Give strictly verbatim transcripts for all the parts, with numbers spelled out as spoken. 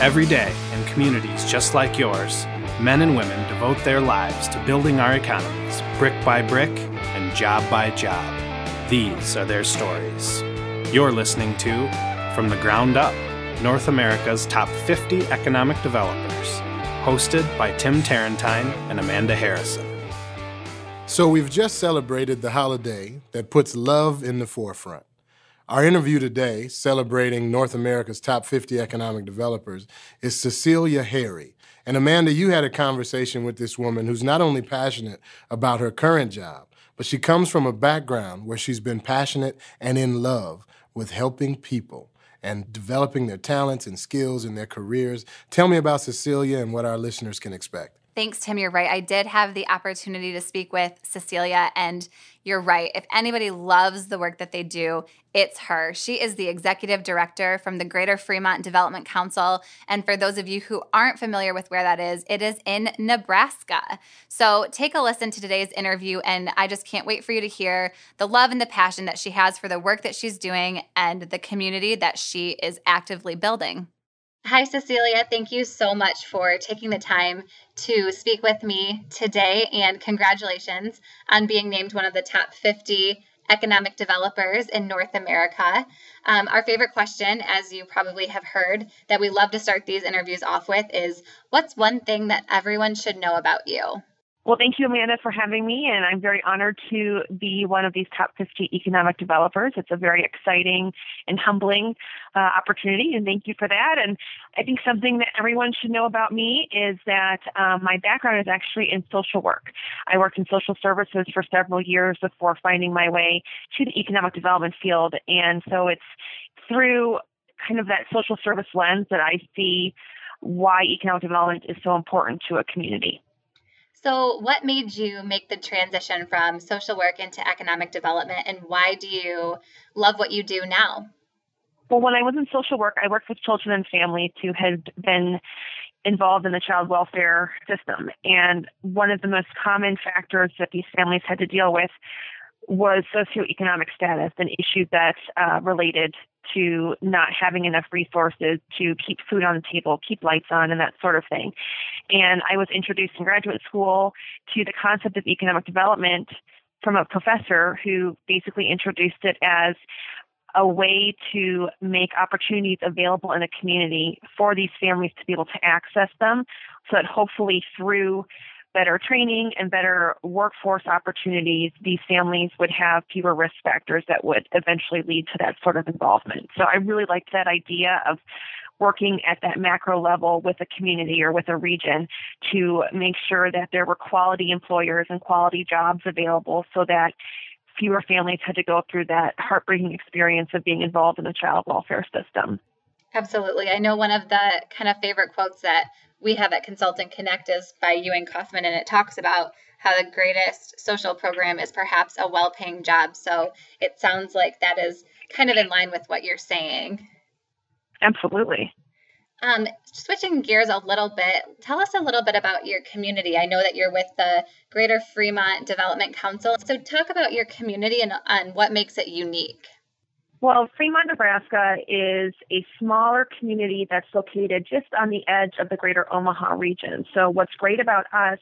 Every day, in communities just like yours, men and women devote their lives to building our economies, brick by brick and job by job. These are their stories. You're listening to From the Ground Up, North America's Top fifty Economic Developers, hosted by Tim Tarentine and Amanda Harrison. So we've just celebrated the holiday that puts love in the forefront. Our interview today, celebrating North America's top fifty economic developers, is Cecilia Harry. And Amanda, you had a conversation with this woman who's not only passionate about her current job, but she comes from a background where she's been passionate and in love with helping people and developing their talents and skills in their careers. Tell me about Cecilia and what our listeners can expect. Thanks, Tim. You're right. I did have the opportunity to speak with Cecilia, and you're right. If anybody loves the work that they do, it's her. She is the executive director from the Greater Fremont Development Council. And for those of you who aren't familiar with where that is, it is in Nebraska. So take a listen to today's interview, and I just can't wait for you to hear the love and the passion that she has for the work that she's doing and the community that she is actively building. Hi, Cecilia. Thank you so much for taking the time to speak with me today, and congratulations on being named one of the top fifty economic developers in North America. Um, our favorite question, as you probably have heard, that we love to start these interviews off with is, what's one thing that everyone should know about you? Well, thank you, Amanda, for having me, and I'm very honored to be one of these top fifty economic developers. It's a very exciting and humbling uh, opportunity, and thank you for that. And I think something that everyone should know about me is that um, my background is actually in social work. I worked in social services for several years before finding my way to the economic development field, and so it's through kind of that social service lens that I see why economic development is so important to a community. So what made you make the transition from social work into economic development, and why do you love what you do now? Well, when I was in social work, I worked with children and families who had been involved in the child welfare system. And one of the most common factors that these families had to deal with was socioeconomic status and issues that uh, related to not having enough resources to keep food on the table, keep lights on, and that sort of thing. And I was introduced in graduate school to the concept of economic development from a professor who basically introduced it as a way to make opportunities available in a community for these families to be able to access them, so that hopefully through better training and better workforce opportunities, these families would have fewer risk factors that would eventually lead to that sort of involvement. So I really liked that idea of working at that macro level with a community or with a region to make sure that there were quality employers and quality jobs available so that fewer families had to go through that heartbreaking experience of being involved in the child welfare system. Absolutely. I know one of the kind of favorite quotes that we have at Consultant Connect is by Ewing Kauffman, and it talks about how the greatest social program is perhaps a well-paying job. So it sounds like that is kind of in line with what you're saying. Absolutely. Um, switching gears a little bit, tell us a little bit about your community. I know that you're with the Greater Fremont Development Council. So talk about your community and, and what makes it unique. Well, Fremont, Nebraska is a smaller community that's located just on the edge of the greater Omaha region. So what's great about us,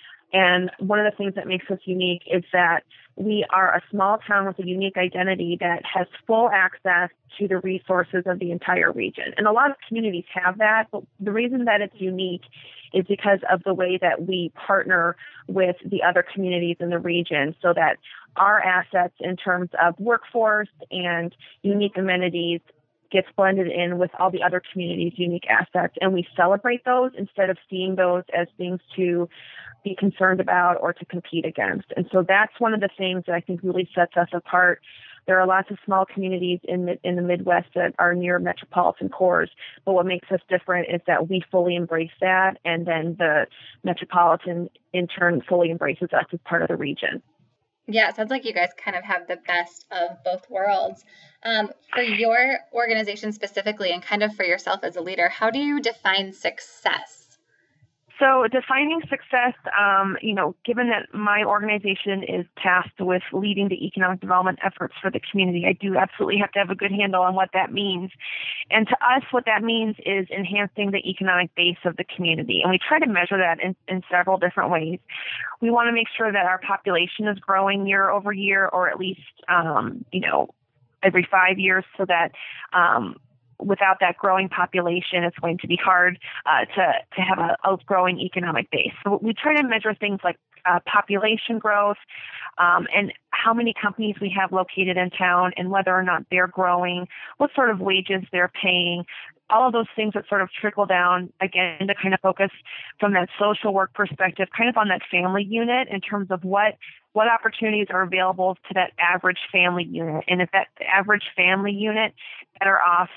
and one of the things that makes us unique, is that we are a small town with a unique identity that has full access to the resources of the entire region. And a lot of communities have that, but the reason that it's unique is because of the way that we partner with the other communities in the region, so that our assets in terms of workforce and unique amenities gets blended in with all the other communities' unique assets. And we celebrate those instead of seeing those as things to be concerned about or to compete against. And so that's one of the things that I think really sets us apart. There are lots of small communities in the, in the Midwest that are near metropolitan cores, but what makes us different is that we fully embrace that, and then the metropolitan in turn fully embraces us as part of the region. Yeah, it sounds like you guys kind of have the best of both worlds. Um, for your organization specifically, and kind of for yourself as a leader, how do you define success? So defining success, um, you know, given that my organization is tasked with leading the economic development efforts for the community, I do absolutely have to have a good handle on what that means. And to us, what that means is enhancing the economic base of the community. And we try to measure that in, in several different ways. We want to make sure that our population is growing year over year, or at least, um, you know, every five years so that um, without that growing population, it's going to be hard uh, to, to have a, a growing economic base. So we try to measure things like uh, population growth um, and how many companies we have located in town and whether or not they're growing, what sort of wages they're paying, all of those things that sort of trickle down, again, to kind of focus from that social work perspective, kind of on that family unit in terms of what what opportunities are available to that average family unit. And if that average family unit better off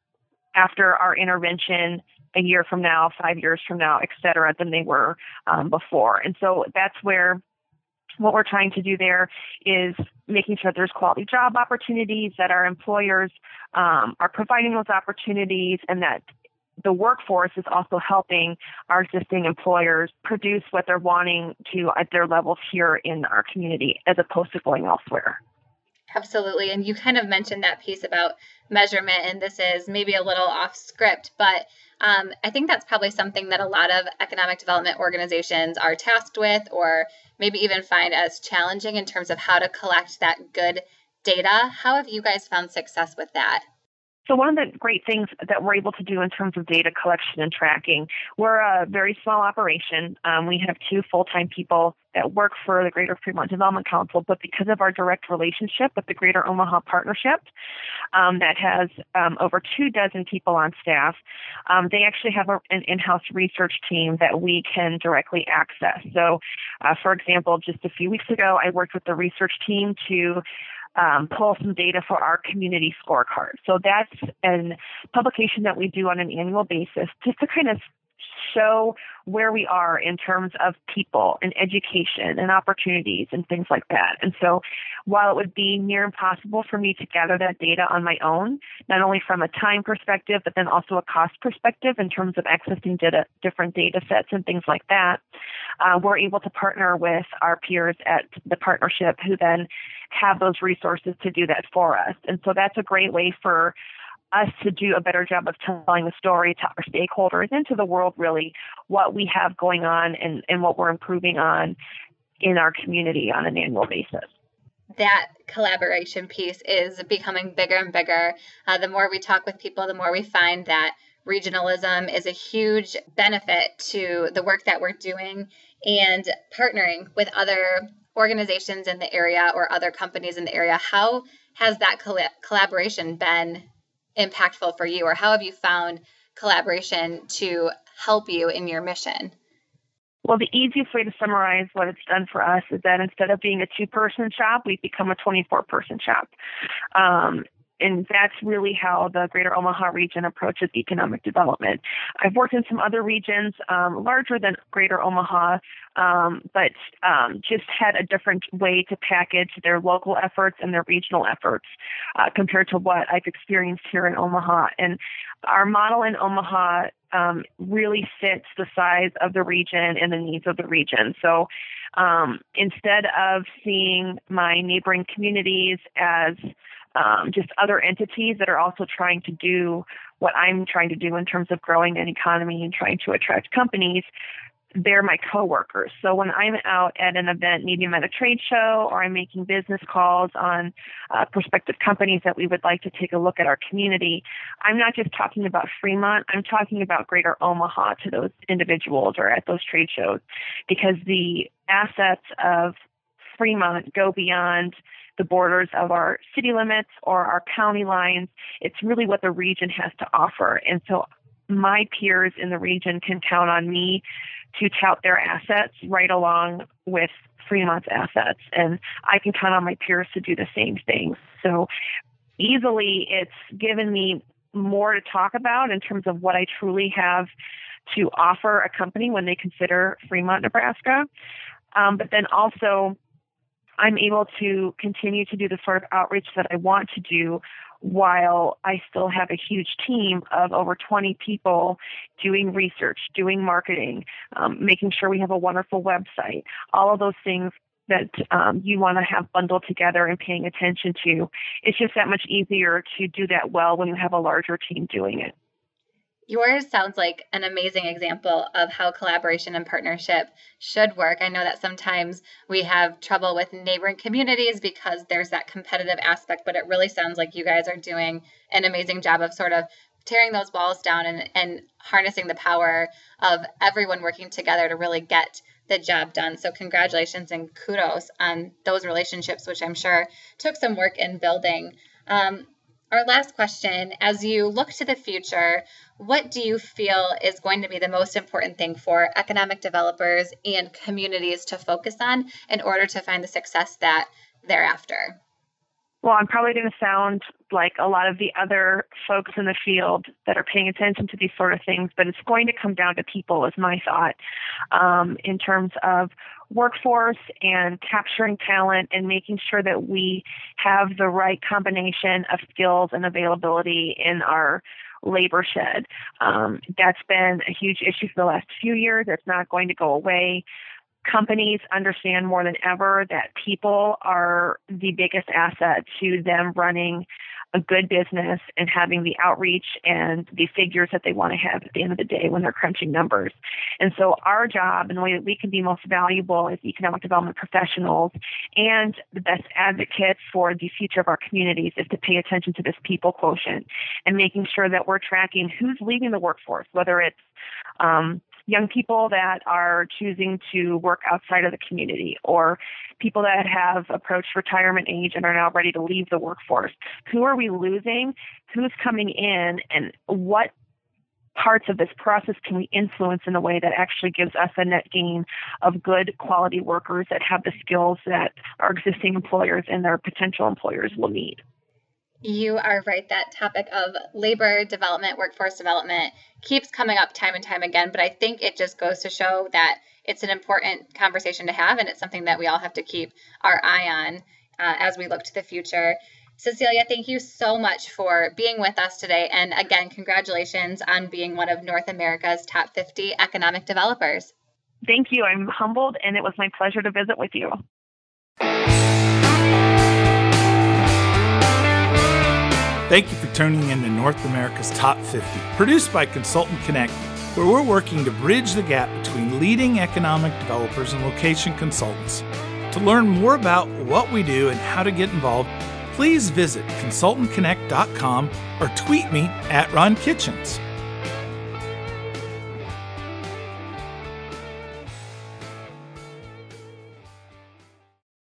after our intervention a year from now, five years from now, et cetera, than they were um, before. And so that's where what we're trying to do there is making sure there's quality job opportunities, that our employers um, are providing those opportunities, and that the workforce is also helping our existing employers produce what they're wanting to at their levels here in our community as opposed to going elsewhere. Absolutely. And you kind of mentioned that piece about measurement, and this is maybe a little off script, but um, I think that's probably something that a lot of economic development organizations are tasked with, or maybe even find as challenging in terms of how to collect that good data. How have you guys found success with that? So one of the great things that we're able to do in terms of data collection and tracking, we're a very small operation. Um, we have two full-time people that work for the Greater Fremont Development Council, but because of our direct relationship with the Greater Omaha Partnership, um, that has um, over two dozen people on staff, um, they actually have a, an in-house research team that we can directly access. So, uh, for example, just a few weeks ago, I worked with the research team to Um, pull some data for our community scorecard. So that's a publication that we do on an annual basis just to kind of show where we are in terms of people and education and opportunities and things like that. And so while it would be near impossible for me to gather that data on my own, not only from a time perspective, but then also a cost perspective in terms of accessing data, different data sets and things like that, uh, we're able to partner with our peers at the partnership who then have those resources to do that for us. And so that's a great way for us to do a better job of telling the story to our stakeholders and to the world, really, what we have going on and, and what we're improving on in our community on an annual basis. That collaboration piece is becoming bigger and bigger. Uh, the more we talk with people, the more we find that regionalism is a huge benefit to the work that we're doing, and partnering with other organizations in the area or other companies in the area. How has that coll- collaboration been impactful for you, or how have you found collaboration to help you in your mission? Well, the easiest way to summarize what it's done for us is that instead of being a two-person shop, we've become a twenty-four person shop. Um, and that's really how the Greater Omaha region approaches economic development. I've worked in some other regions um, larger than Greater Omaha, um, but um, just had a different way to package their local efforts and their regional efforts uh, compared to what I've experienced here in Omaha. And our model in Omaha um, really fits the size of the region and the needs of the region. So um, instead of seeing my neighboring communities as Um, just other entities that are also trying to do what I'm trying to do in terms of growing an economy and trying to attract companies, they're my coworkers. So when I'm out at an event, maybe I'm at a trade show, or I'm making business calls on uh, prospective companies that we would like to take a look at our community, I'm not just talking about Fremont, I'm talking about Greater Omaha to those individuals or at those trade shows, because the assets of Fremont go beyond the borders of our city limits or our county lines. It's really what the region has to offer. And so my peers in the region can count on me to tout their assets right along with Fremont's assets. And I can count on my peers to do the same thing. So easily, it's given me more to talk about in terms of what I truly have to offer a company when they consider Fremont, Nebraska. Um, but then also, I'm able to continue to do the sort of outreach that I want to do while I still have a huge team of over twenty people doing research, doing marketing, um, making sure we have a wonderful website, all of those things that um, you want to have bundled together and paying attention to. It's just that much easier to do that well when you have a larger team doing it. Yours sounds like an amazing example of how collaboration and partnership should work. I know that sometimes we have trouble with neighboring communities because there's that competitive aspect, but it really sounds like you guys are doing an amazing job of sort of tearing those walls down and, and harnessing the power of everyone working together to really get the job done. So congratulations and kudos on those relationships, which I'm sure took some work in building. Um, Our last question, as you look to the future, what do you feel is going to be the most important thing for economic developers and communities to focus on in order to find the success that they're after? Well, I'm probably going to sound like a lot of the other folks in the field that are paying attention to these sort of things, but it's going to come down to people, is my thought, um, in terms of workforce and capturing talent and making sure that we have the right combination of skills and availability in our labor shed. Um, that's been a huge issue for the last few years. It's not going to go away. Companies understand more than ever that people are the biggest asset to them running a good business and having the outreach and the figures that they want to have at the end of the day when they're crunching numbers. And so our job and the way that we can be most valuable as economic development professionals and the best advocates for the future of our communities is to pay attention to this people quotient and making sure that we're tracking who's leaving the workforce, whether it's um, young people that are choosing to work outside of the community or people that have approached retirement age and are now ready to leave the workforce. Who are we losing? Who's coming in? And what parts of this process can we influence in a way that actually gives us a net gain of good quality workers that have the skills that our existing employers and their potential employers will need? You are right. That topic of labor development, workforce development keeps coming up time and time again. But I think it just goes to show that it's an important conversation to have, and it's something that we all have to keep our eye on uh, as we look to the future. Cecilia, thank you so much for being with us today. And again, congratulations on being one of North America's top fifty economic developers. Thank you. I'm humbled, and it was my pleasure to visit with you. Thank you for tuning in to North America's Top fifty, produced by Consultant Connect, where we're working to bridge the gap between leading economic developers and location consultants. To learn more about what we do and how to get involved, please visit consultant connect dot com or tweet me at Ron Kitchens.